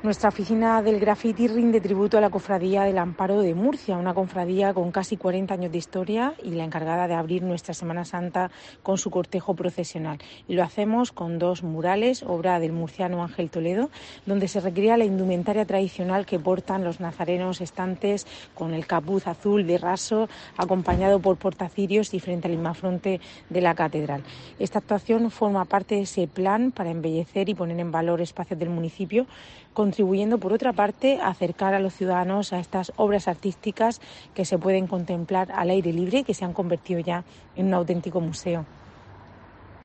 Nuestra oficina del graffiti rinde tributo a la Cofradía del Amparo de Murcia, una cofradía con casi 40 años de historia y la encargada de abrir nuestra Semana Santa con su cortejo procesional. Y lo hacemos con 2 murales, obra del murciano Ángel Toledo, donde se recrea la indumentaria tradicional que portan los nazarenos estantes con el capuz azul de raso, acompañado por portacirios y frente al imafronte de la catedral. Esta actuación forma parte de ese plan para embellecer y poner en valor espacios del municipio, contribuyendo, por otra parte, a acercar a los ciudadanos a estas obras artísticas que se pueden contemplar al aire libre y que se han convertido ya en un auténtico museo.